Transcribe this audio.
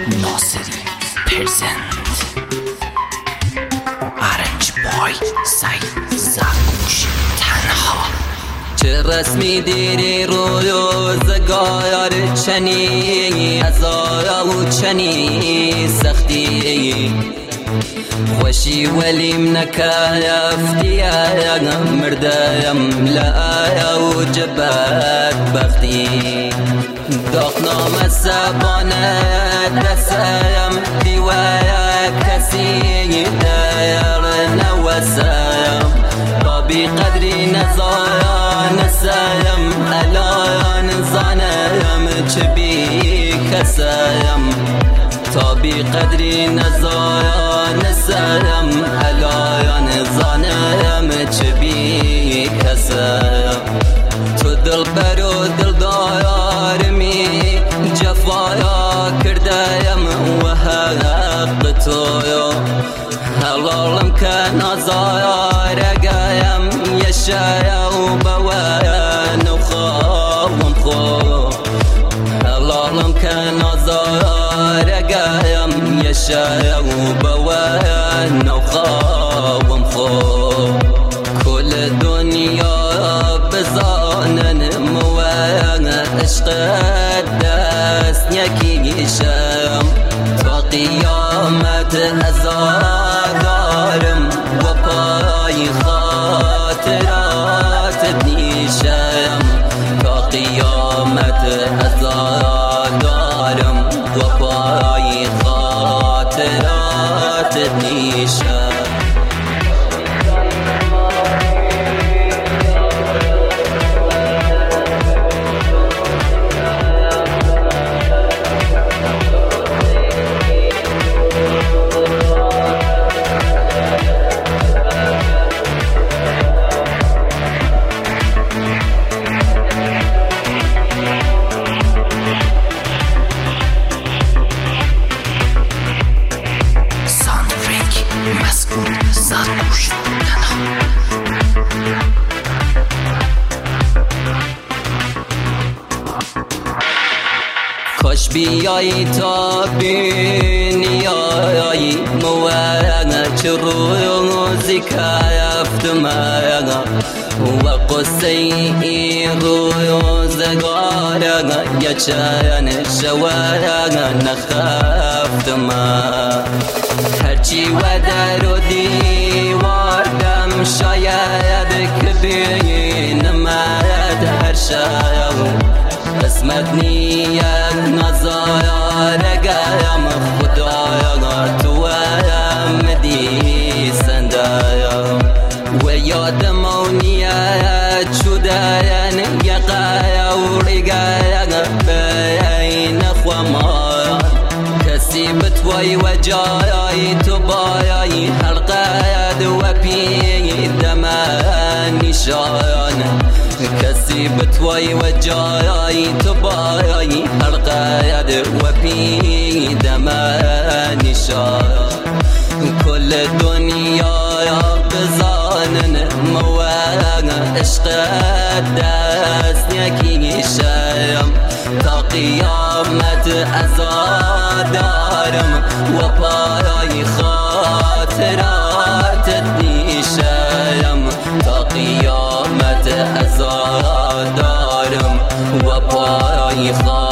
ناصری پرزنت آرنج بای سعید زاکوش تنها. چه رسمی دیری روزگار چنی ازایا و چنی سختی خوشی ولیم نکافتی مردم لایا و جبت بختی داغنام سبانه دسایم دیویا کسی دایر نوسایم بابی قدری نزایا نسایم الایا نزانایم چه بی کسایم تا بی قدری نزایا نسایم الایا نزانایم چه بی کسایم. تو دل بر و دل دارمی جفایا کردایم و حق تویا حلالم که نزایا رگایم یشایا و بوایا نخوام خو حلالم که نزایا رگایم یشایا و بوایا نخوام خو کل دنیا بزانن موانع عشق دست یکیشم تا قیامت ازادارم و پای خاطرات نیشم تا قیامت ازادارم و پای خاطرات نیشم. کاش بیایی تا بینیایی موانع چه روزی که یفتم و قصه این روزگار یا چند شوارق نخفتم هرچی و در و دیواردم شاید که بینمد هر شاید قسمت نیت نزایا رگایم خدایا تویم دی سندایا و یادم و نیت شداین یقایا و رگایا بین خوامان کسی بتوی و جایای تو بایای حلقه و پی دمان نشان کسی بتوی و جایای تو بایای حلقه و پی دمان نشان کل دنیا بزانن موانع عشق دست یکیشم تا قیامت ازادارم و پای خاطرات نیشم تا قیامت ازادارم و پای خاطرات